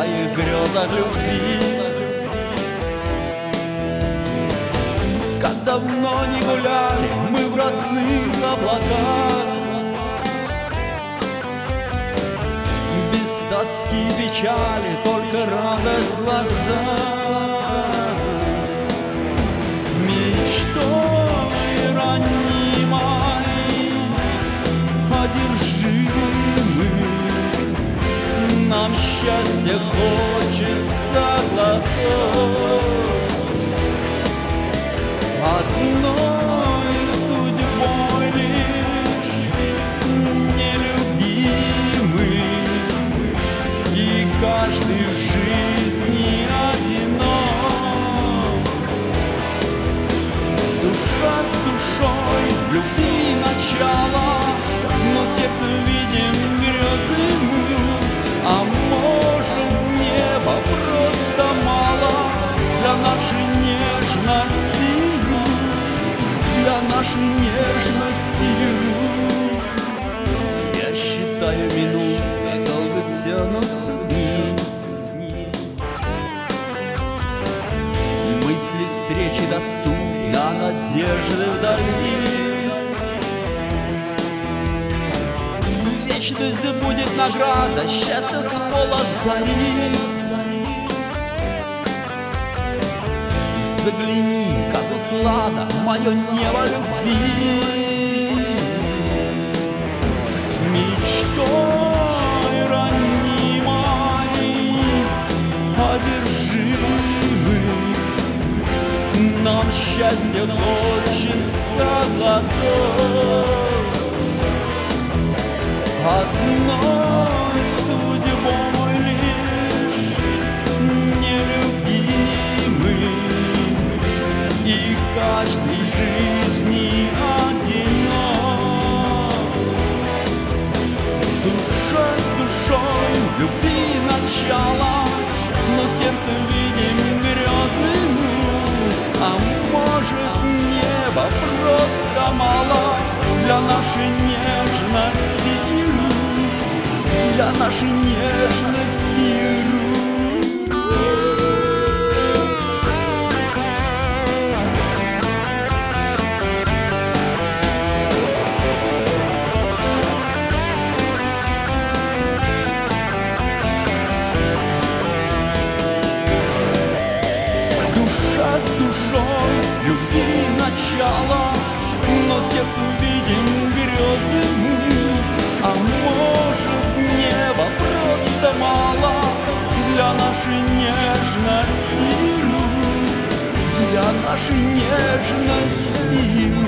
своих грезах любви. Как давно не гуляли мы в родных облаках, без тоски, печали, только радость в глазах. Мечтой ранимой одержимы, нам счастья хочется глоток. Одной судьбой лишь нелюбимый, и каждый в жизни одинок. Душа с душой, любви начало, но сердцем видим грезы мы. А может, небо просто мало для нашей нежности, для нашей нежности. Я считаю минуты, долго тянутся дни. Мысли встречи доступны, а надежды вдали. Вечность будет награда, счастье с пола зари. Загляни, как услада, мое небо любви. Мечтой ранимой одержимы, нам счастье хочется глоток. Одной судьбой лишь нелюбимый, и каждый в жизни одинок. Душа с душой, любви начало, но сердцем видим грезы мы. А может, небо просто мало для нашей нежности, для нашей нежности. Душа с душой, любви начало, но сердцем видим грезы мы. А может, небо просто мало для нашей нежности, для нашей нежности.